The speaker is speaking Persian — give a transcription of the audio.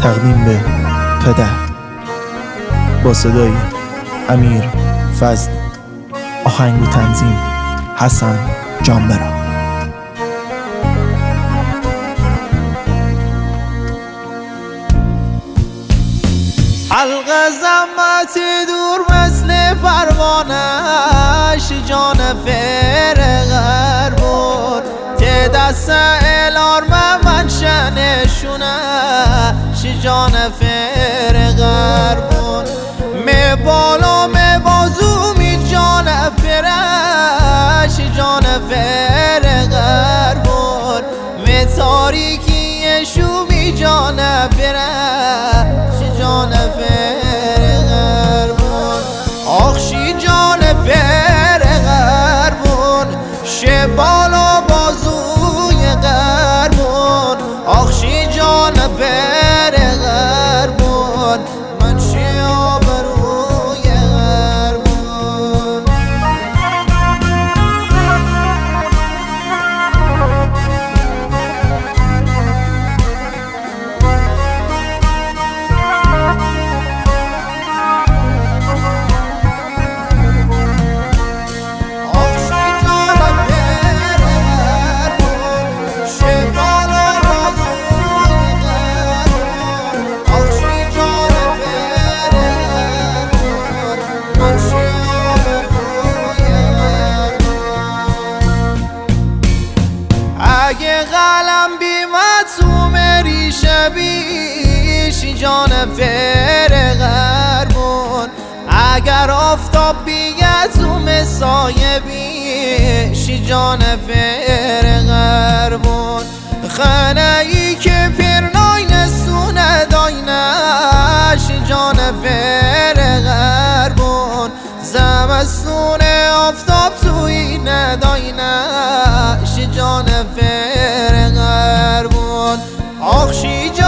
تقدیم به پدر با صدای امیر فضل، آهنگ و تنظیم حسن جانبرا. حلق زمت دور مثل پروانش جان فرغر بود ته دست الارم من شنشونه جان فرغر بود می بالا می بازو می جان فرش جان فرغر بود می تاریکی شو می جان فرش جان فرغر بود آخشی جان فرغر بود شه بالا بازوی غربون آخشی جان فرغر بود من شه آبروی غربون اگه قلم بیمت تو مری شبیش جان فرغر بود اگر آفتاب بیگه تو مسایه بیش جان فرغر بود خانه ای که پرنای نسونه داینش جان فرغر بود زمستون آفتاب توی نداینش جان فرغر بود آخشی